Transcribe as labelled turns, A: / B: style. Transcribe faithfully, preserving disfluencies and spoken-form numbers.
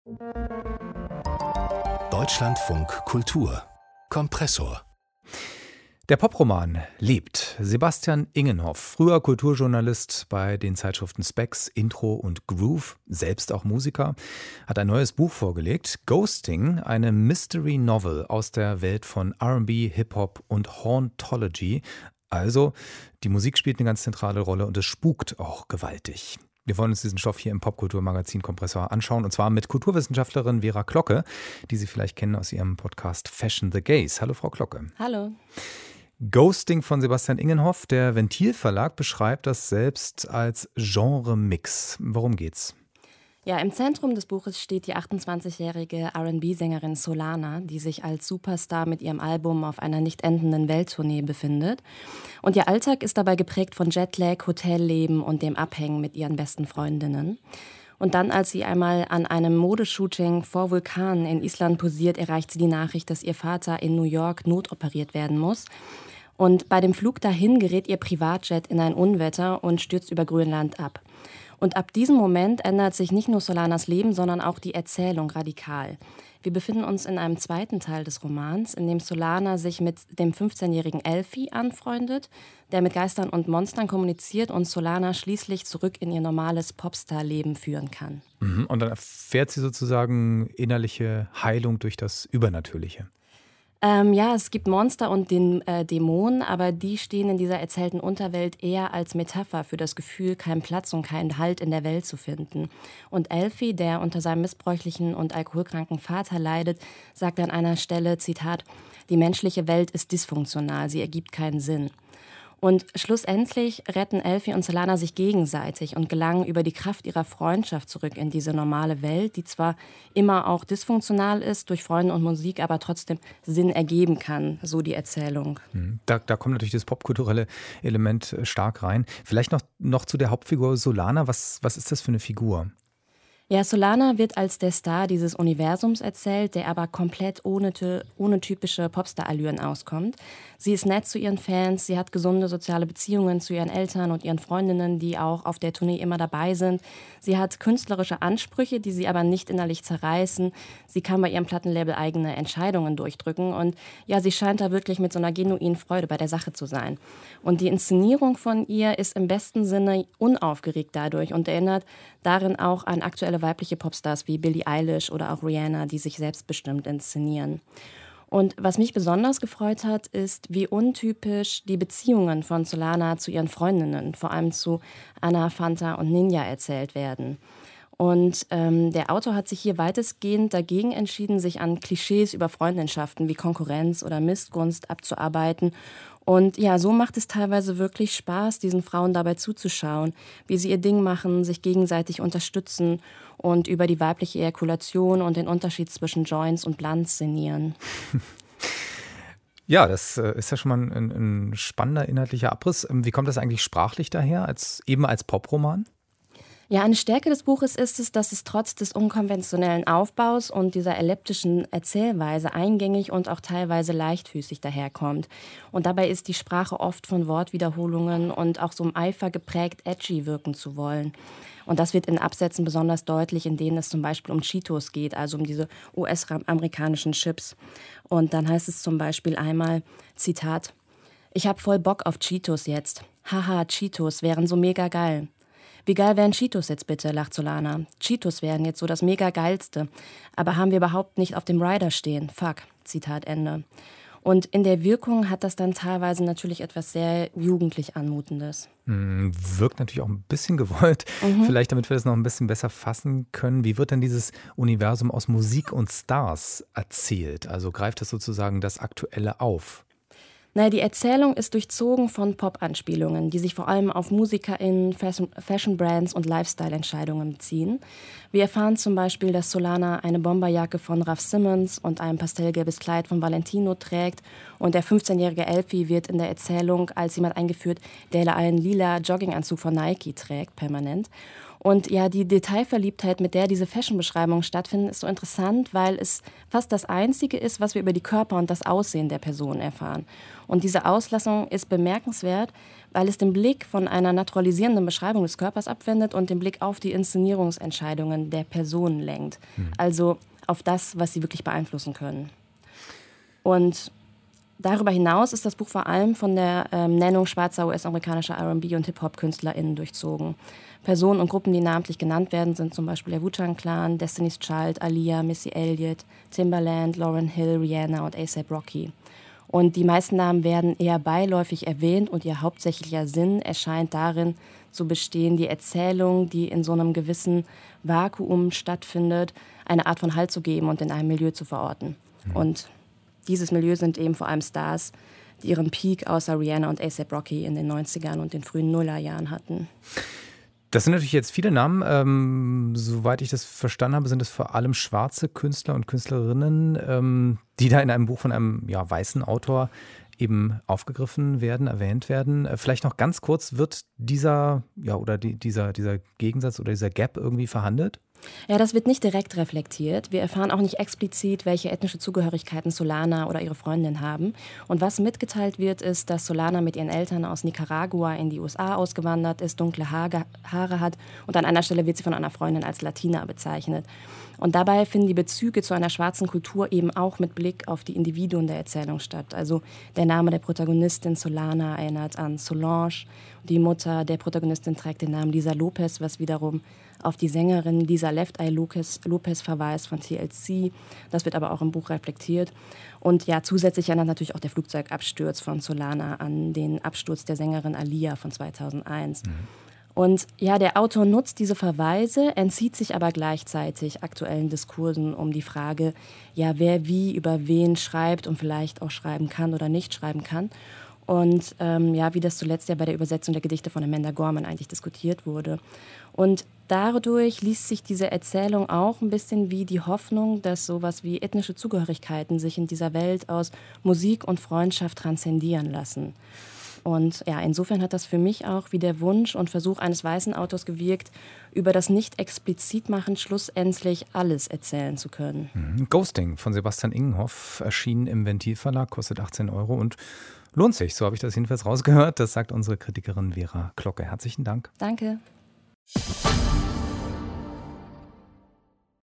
A: Deutschlandfunk Kultur Kompressor.
B: Der Poproman lebt. Sebastian Ingenhoff, früher Kulturjournalist bei den Zeitschriften Spex, Intro und Groove, selbst auch Musiker, hat ein neues Buch vorgelegt, Ghosting, eine Mystery Novel aus der Welt von R and B, Hip-Hop und Hauntology. Also, die Musik spielt eine ganz zentrale Rolle und es spukt auch gewaltig. Wir wollen uns diesen Stoff hier im Popkulturmagazin Kompressor anschauen, und zwar mit Kulturwissenschaftlerin Vera Klocke, die Sie vielleicht kennen aus ihrem Podcast Fashion the Gaze. Hallo Frau Klocke.
C: Hallo.
B: Ghosting von Sebastian Ingenhoff, der Ventil Verlag beschreibt das selbst als Genre-Mix. Worum geht's?
C: Ja, im Zentrum des Buches steht die achtundzwanzigjährige R and B-Sängerin Solana, die sich als Superstar mit ihrem Album auf einer nicht endenden Welttournee befindet. Und ihr Alltag ist dabei geprägt von Jetlag, Hotelleben und dem Abhängen mit ihren besten Freundinnen. Und dann, als sie einmal an einem Modeshooting vor Vulkanen in Island posiert, erreicht sie die Nachricht, dass ihr Vater in New York notoperiert werden muss. Und bei dem Flug dahin gerät ihr Privatjet in ein Unwetter und stürzt über Grönland ab. Und ab diesem Moment ändert sich nicht nur Solanas Leben, sondern auch die Erzählung radikal. Wir befinden uns in einem zweiten Teil des Romans, in dem Solana sich mit dem fünfzehnjährigen Elfie anfreundet, der mit Geistern und Monstern kommuniziert und Solana schließlich zurück in ihr normales Popstar-Leben führen kann.
B: Mhm. Und dann erfährt sie sozusagen innerliche Heilung durch das Übernatürliche.
C: Ähm, ja, es gibt Monster und den äh, Dämonen, aber die stehen in dieser erzählten Unterwelt eher als Metapher für das Gefühl, keinen Platz und keinen Halt in der Welt zu finden. Und Elfie, der unter seinem missbräuchlichen und alkoholkranken Vater leidet, sagt an einer Stelle, Zitat, die menschliche Welt ist dysfunktional, sie ergibt keinen Sinn. Und schlussendlich retten Elfie und Solana sich gegenseitig und gelangen über die Kraft ihrer Freundschaft zurück in diese normale Welt, die zwar immer auch dysfunktional ist durch Freunde und Musik, aber trotzdem Sinn ergeben kann, so die Erzählung.
B: Da, da kommt natürlich das popkulturelle Element stark rein. Vielleicht noch, noch zu der Hauptfigur Solana. Was, was ist das für eine Figur?
C: Ja, Solana wird als der Star dieses Universums erzählt, der aber komplett ohne, ohne typische Popstar-Allüren auskommt. Sie ist nett zu ihren Fans, sie hat gesunde soziale Beziehungen zu ihren Eltern und ihren Freundinnen, die auch auf der Tournee immer dabei sind. Sie hat künstlerische Ansprüche, die sie aber nicht innerlich zerreißen. Sie kann bei ihrem Plattenlabel eigene Entscheidungen durchdrücken und ja, sie scheint da wirklich mit so einer genuinen Freude bei der Sache zu sein. Und die Inszenierung von ihr ist im besten Sinne unaufgeregt dadurch und erinnert darin auch an aktuelle weibliche Popstars wie Billie Eilish oder auch Rihanna, die sich selbstbestimmt inszenieren. Und was mich besonders gefreut hat, ist, wie untypisch die Beziehungen von Solana zu ihren Freundinnen, vor allem zu Anna, Fanta und Ninja, erzählt werden. Und ähm, der Autor hat sich hier weitestgehend dagegen entschieden, sich an Klischees über Freundschaften wie Konkurrenz oder Missgunst abzuarbeiten. Und ja, so macht es teilweise wirklich Spaß, diesen Frauen dabei zuzuschauen, wie sie ihr Ding machen, sich gegenseitig unterstützen und über die weibliche Ejakulation und den Unterschied zwischen Joints und Blunts sinnieren.
B: Ja, das ist ja schon mal ein, ein spannender inhaltlicher Abriss. Wie kommt das eigentlich sprachlich daher, als, eben als Poproman?
C: Ja, eine Stärke des Buches ist es, dass es trotz des unkonventionellen Aufbaus und dieser elliptischen Erzählweise eingängig und auch teilweise leichtfüßig daherkommt. Und dabei ist die Sprache oft von Wortwiederholungen und auch so im Eifer geprägt, edgy wirken zu wollen. Und das wird in Absätzen besonders deutlich, in denen es zum Beispiel um Cheetos geht, also um diese U S-amerikanischen Chips. Und dann heißt es zum Beispiel einmal, Zitat, ich hab voll Bock auf Cheetos jetzt. Haha, Cheetos wären so mega geil. Wie geil wären Cheetos jetzt bitte, lacht Solana. Cheetos wären jetzt so das mega geilste. Aber haben wir überhaupt nicht auf dem Rider stehen. Fuck, Zitat Ende. Und in der Wirkung hat das dann teilweise natürlich etwas sehr jugendlich Anmutendes.
B: Wirkt natürlich auch ein bisschen gewollt. Mhm. Vielleicht, damit wir das noch ein bisschen besser fassen können. Wie wird denn dieses Universum aus Musik und Stars erzählt? Also greift das sozusagen das Aktuelle auf?
C: Naja, die Erzählung ist durchzogen von Pop-Anspielungen, die sich vor allem auf MusikerInnen, Fashion-Brands und Lifestyle-Entscheidungen beziehen. Wir erfahren zum Beispiel, dass Solana eine Bomberjacke von Raf Simons und ein pastellgelbes Kleid von Valentino trägt. Und der fünfzehnjährige Elfie wird in der Erzählung als jemand eingeführt, der einen lila Jogginganzug von Nike trägt, permanent. Und ja, die Detailverliebtheit, mit der diese Fashion-Beschreibungen stattfinden, ist so interessant, weil es fast das Einzige ist, was wir über die Körper und das Aussehen der Person erfahren. Und diese Auslassung ist bemerkenswert, weil es den Blick von einer naturalisierenden Beschreibung des Körpers abwendet und den Blick auf die Inszenierungsentscheidungen der Person lenkt. Hm. Also auf das, was sie wirklich beeinflussen können. Und darüber hinaus ist das Buch vor allem von der ähm, Nennung schwarzer U S-amerikanischer R und B- und Hip-Hop-KünstlerInnen durchzogen. Personen und Gruppen, die namentlich genannt werden, sind zum Beispiel der Wu-Tang Clan, Destiny's Child, Aaliyah, Missy Elliott, Timbaland, Lauryn Hill, Rihanna und A$AP Rocky. Und die meisten Namen werden eher beiläufig erwähnt und ihr hauptsächlicher Sinn erscheint darin zu bestehen, die Erzählung, die in so einem gewissen Vakuum stattfindet, eine Art von Halt zu geben und in einem Milieu zu verorten. Mhm. Und dieses Milieu sind eben vor allem Stars, die ihren Peak außer Rihanna und A$AP Rocky in den neunzigern und den frühen Nullerjahren hatten.
B: Das sind natürlich jetzt viele Namen. Ähm, soweit ich das verstanden habe, sind es vor allem schwarze Künstler und Künstlerinnen, ähm, die da in einem Buch von einem ja, weißen Autor eben aufgegriffen werden, erwähnt werden. Vielleicht noch ganz kurz, wird dieser, ja, oder die, dieser, dieser Gegensatz oder dieser Gap irgendwie verhandelt?
C: Ja, das wird nicht direkt reflektiert. Wir erfahren auch nicht explizit, welche ethnische Zugehörigkeiten Solana oder ihre Freundin haben. Und was mitgeteilt wird, ist, dass Solana mit ihren Eltern aus Nicaragua in die U S A ausgewandert ist, dunkle Haare hat und an einer Stelle wird sie von einer Freundin als Latina bezeichnet. Und dabei finden die Bezüge zu einer schwarzen Kultur eben auch mit Blick auf die Individuen der Erzählung statt. Also der Name der Protagonistin Solana erinnert an Solange. Die Mutter der Protagonistin trägt den Namen Lisa Lopez, was wiederum auf die Sängerin Lisa Left Eye Lopez, Lopez verweist von T L C. Das wird aber auch im Buch reflektiert. Und ja, zusätzlich erinnert natürlich auch der Flugzeugabsturz von Solana an den Absturz der Sängerin Aaliyah von zweitausendeins. Mhm. Und ja, der Autor nutzt diese Verweise, entzieht sich aber gleichzeitig aktuellen Diskursen um die Frage, ja, wer wie über wen schreibt und vielleicht auch schreiben kann oder nicht schreiben kann. Und ähm, ja, wie das zuletzt ja bei der Übersetzung der Gedichte von Amanda Gorman eigentlich diskutiert wurde. Und dadurch liest sich diese Erzählung auch ein bisschen wie die Hoffnung, dass sowas wie ethnische Zugehörigkeiten sich in dieser Welt aus Musik und Freundschaft transzendieren lassen. Und ja, insofern hat das für mich auch wie der Wunsch und Versuch eines weißen Autors gewirkt, über das Nicht-Explizit-Machen schlussendlich alles erzählen zu können.
B: Ghosting von Sebastian Ingenhoff erschien im Ventil Verlag, kostet achtzehn Euro und lohnt sich. So habe ich das jedenfalls rausgehört. Das sagt unsere Kritikerin Vera Glocke. Herzlichen Dank.
C: Danke.